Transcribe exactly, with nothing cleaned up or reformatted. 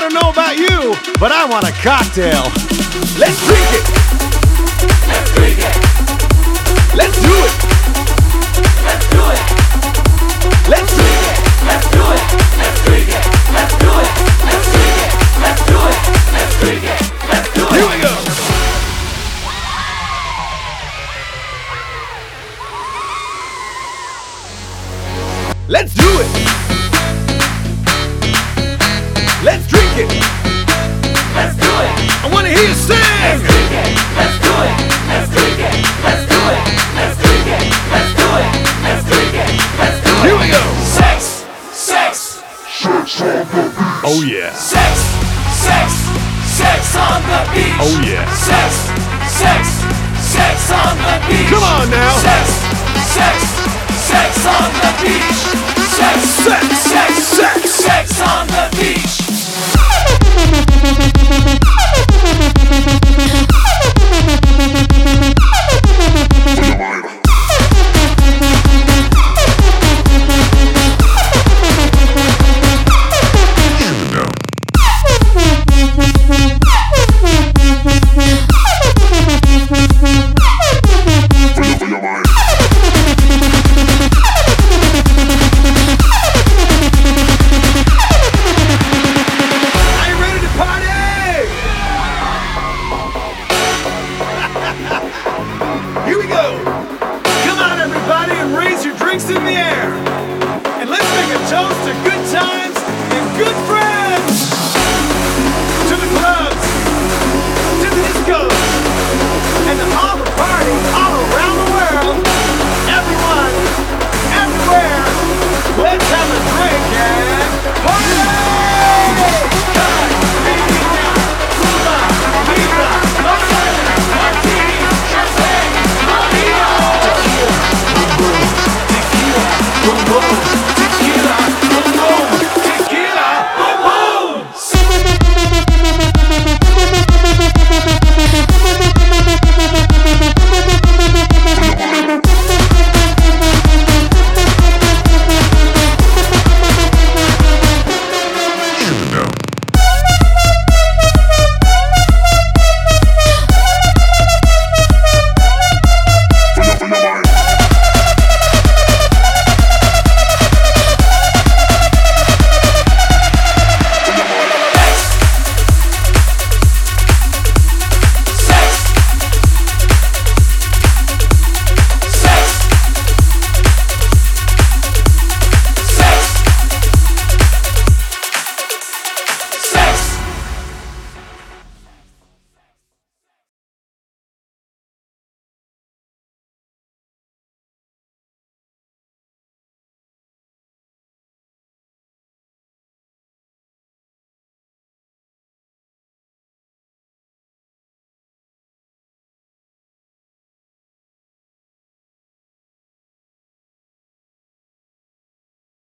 don't know about you, but I want a cocktail. Let's drink it. Let's drink it. Let's do it. Let's do it. Let's drink it. Let's do it. Let's drink it. Let's do it. Let's drink it. Let's do it. Let's drink it. Let's do it. Here we go. Let's do it. Let's drink it. Let's do it. I want to hear you sing. Let's drink it. Let's do it. Let's drink it. Let's do it. Let's drink it. Let's do it. Let's drink it. Let's do it. Here we go. Sex. Sex. Oh yeah. Sex. Sex. Sex on the beach. Oh yeah. Sex. Sex. Sex on the beach. Come on now. Sex. Sex. Sex on the beach. Sex. Sex. Sex. Sex. Sex on the beach.